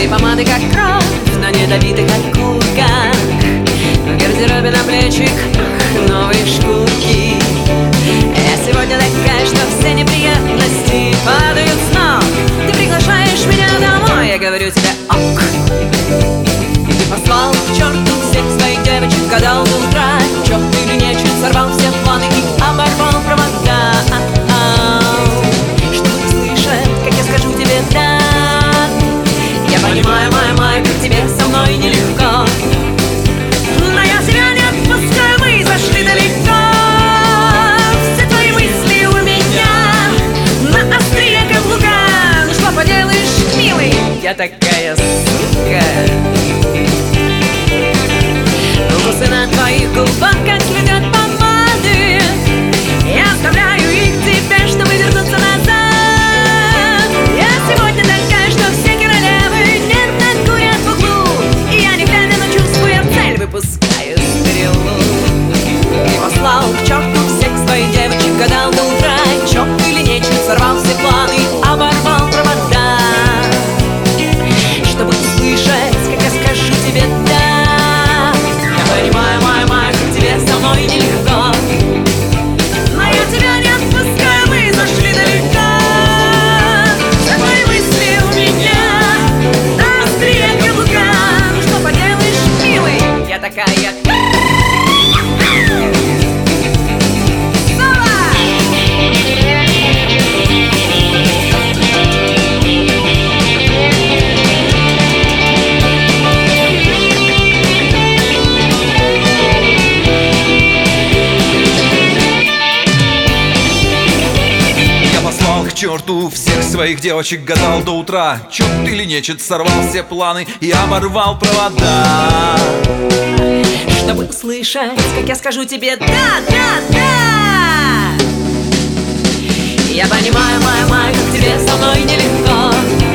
помады как кровь, но недобиты как курка. В гардеробе на плечик новые шкурки. Я сегодня такая, что все неприятности падают с ног. Ты приглашаешь меня домой, я говорю тебе ок. И ты послал к черту всех своих девочек, гадал до утра, черт или нечет, сорвал все планы и оборвал провода. Чтобы услышать, как я скажу тебе да. Я понимаю, май, как тебе со мной нелегко, но я тебя не отпускаю, мы зашли далеко. Все твои мысли у меня на острие каблука. Ну что поделаешь, милый, я такая сука. Укусы на твоих губах, как следят помады. Я оставляю их тебе, чтобы вернуться назад. Я сегодня такая, что все королевы нервно курят в углу. И я не глядя, но чувствуя цель, выпускаю стрелу. И послал к черту всех своих девочек, гадал до утра, черт или нечем, сорвал все планы, оборвал провода. Чтобы услышать, как я скажу тебе да. Я понимаю, май, как тебе со мной нелегко, но я тебя не отпускаю, мы зашли далеко. Все твои мысли у меня на острие каблука. Ну что поделаешь, милый, я такая. К черту всех своих девочек, гадал до утра, черт или нечет, сорвал все планы и оборвал провода. Чтобы услышать, как я скажу тебе да, да, да. Я понимаю, май, как тебе со мной нелегко,